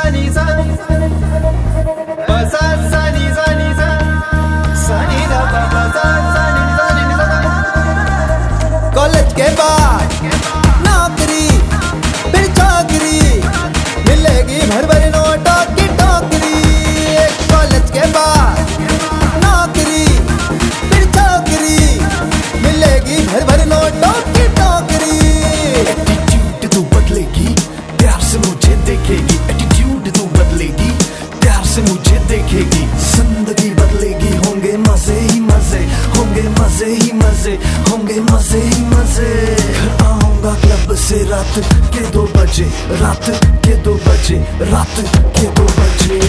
College के बाद नौकरी फिर चौकरी मिलेगी भर भर नोटों की टोकरी। कॉलेज के बाद नौकरी फिर चौकरी मिलेगी भर भर नोटों की टोकरी। एटीट्यूड तू बदलेगी प्यार से मुझे देखेगी, एटीट्यूड तू बदलेगी प्यार से मुझे देखेगी। जिंदगी बदलेगी, होंगे मजे ही मजे, होंगे मजे ही मजे, होंगे मजे ही मजे। घर आऊंगा क्लब से रात के 2 बजे, रात के 2 बजे, रात के 2 बजे।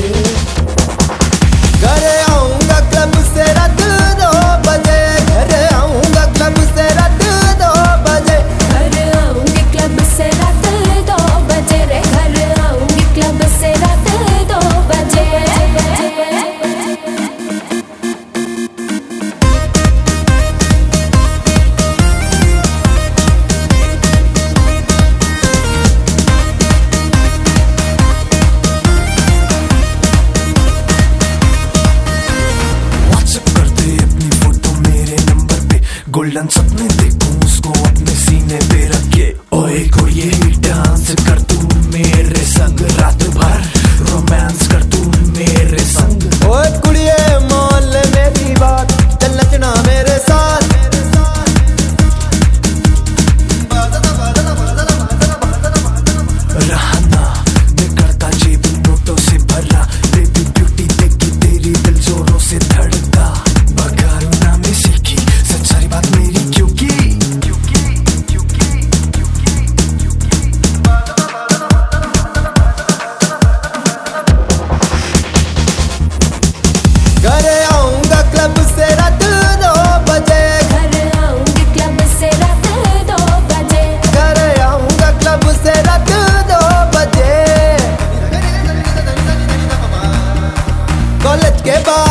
घर आऊंगा क्लब से रात 2 बजे, घर आऊंगा क्लब से रात 2 बजे, घर आऊंगी क्लब से रात 2 बजे रे, घर आऊंगी क्लब से रात 2 बजे। गोल्डन सपने देखूं उसको अपने सीने पे रखे। ओए कोई डांस कर तू मेरे संग, रात भर रोमांस कर तू मेरे संग। ओए कुड़िए मान ले मेरी बात, चल नचना मेरे साथ। रहना मैं करता जेब नोटों से भरा, बेबी ब्यूटी देखी तेरी दिल जोरों से धड़का। बगाना में सीखी सच सारी बात मेरी, क्योंकि घर आऊंगा क्लब से रात 2 बजे, घर आऊंगी क्लब से रात 2 बजे, घर आऊंगा क्लब से रात 2 बजे। कॉलेज के बाद